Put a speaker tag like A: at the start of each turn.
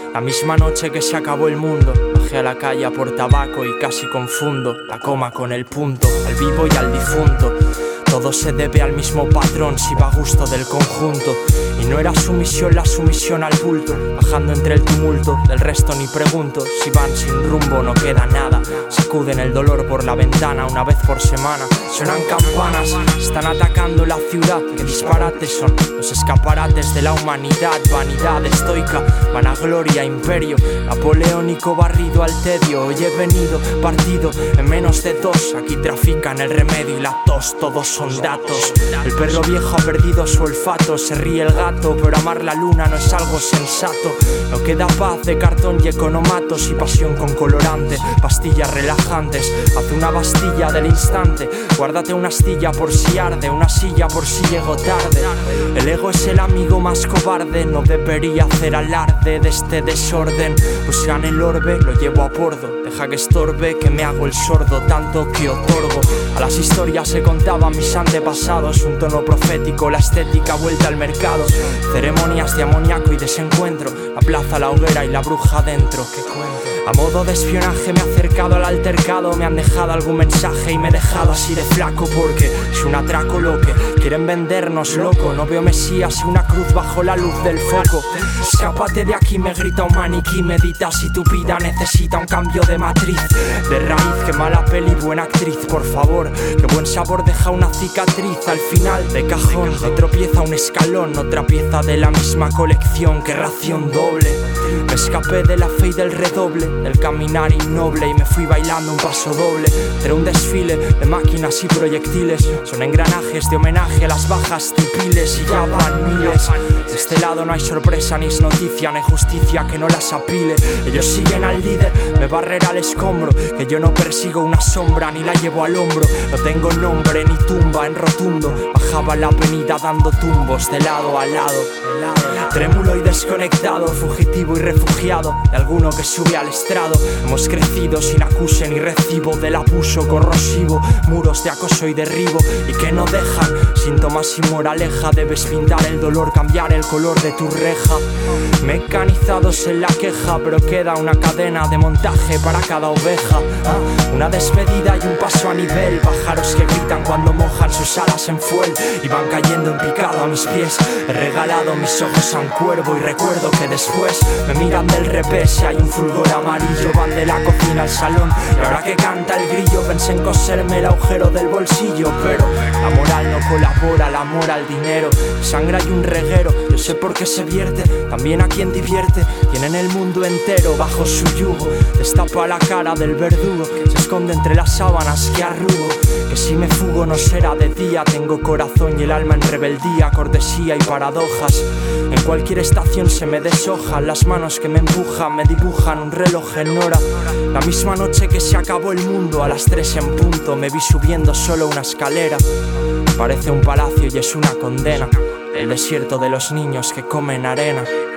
A: La misma noche que se acabó el mundo, bajé a la calle a por tabaco y casi confundo la coma con el punto, al vivo y al difunto. Todo se debe al mismo patrón, si va a gusto del conjunto. Y no era sumisión la sumisión al bulto, bajando entre el tumulto, del resto ni pregunto. Si van sin rumbo no queda nada, sacuden el dolor por la ventana una vez por semana. Suenan campanas, están atacando la ciudad. Qué disparates son los escaparates de la humanidad. Vanidad estoica, vanagloria, imperio, napoleónico barrido al tedio. Hoy he venido partido en menos de dos. Aquí trafican el remedio y la tos, todos son datos. El perro viejo ha perdido su olfato, se ríe el gato, pero amar la luna no es algo sensato. No queda paz de cartón y economatos y pasión con colorante, pastillas relajantes. Haz una bastilla del instante, guárdate una astilla por si arde, una silla por si llego tarde. El ego es el amigo más cobarde, no debería hacer alarde de este desorden. Buscan el orbe, lo llevo a bordo, deja que estorbe, que me hago el sordo, tanto que otorgo. A las historias se contaban mis antepasados, un tono profético, la estética vuelta al mercado. Ceremonias de amoníaco y desencuentro, la plaza, la hoguera y la bruja dentro. ¿Qué cuento? A modo de espionaje me he acercado al altercado. Me han dejado algún mensaje y me he dejado así de flaco, porque es un atraco lo que quieren vendernos, loco. No veo mesías y una cruz bajo la luz del foco. Escápate de aquí, me grita un maniquí. Medita si tu vida necesita un cambio de matriz. De raíz, que mala peli, buena actriz, por favor. Que buen sabor deja una cicatriz al final de cajón. Otro pieza, un escalón, otra pieza de la misma colección. Que ración doble. Me escapé de la fe y del redoble, del caminar innoble, y me fui bailando un paso doble. Entre un desfile de máquinas y proyectiles, son engranajes de homenaje a las bajas tipiles. Y ya van miles. De este lado no hay sorpresa ni es noticia, no hay justicia que no las apile. Ellos siguen al líder, me barrerá al escombro, que yo no persigo una sombra ni la llevo al hombro. No tengo nombre ni tumba en rotundo, bajaba la avenida dando tumbos de lado a lado. Trémulo y desconectado, fugitivo y refugiado de alguno que sube al estrado. Hemos crecido sin acuse ni recibo del abuso corrosivo, muros de acoso y derribo y que no dejan síntomas y moraleja. Debes pintar el dolor, cambiar el color de tu reja. Mecanizados en la queja, pero queda una cadena de montaje para cada oveja. Una despedida y un paso a nivel, pájaros que gritan cuando mojan sus alas en fuel y van cayendo en picado a mis pies. He regalado mis ojos a un cuervo y recuerdo que después me miran del revés. Si hay un fulgor amarillo, van de la cocina al salón, y ahora que canta el grillo pensé en coserme el agujero del bolsillo. Pero la moral no colabora, el amor al dinero. Sangre hay un reguero, yo sé por qué se vierte, también a quien divierte. Tienen el mundo entero bajo su yugo. Destapa la cara del verdugo, se esconde entre las sábanas que arrugo. Que si me fugo no será de día, tengo corazón y el alma en rebeldía, cortesía y paradojas. En cualquier estación se me deshojan las manos que me empujan, me dibujan un reloj en hora. La misma noche que se acabó el mundo, a las 3 en punto, me vi subiendo solo una escalera. Parece un palacio y es una condena, el desierto de los niños que comen arena.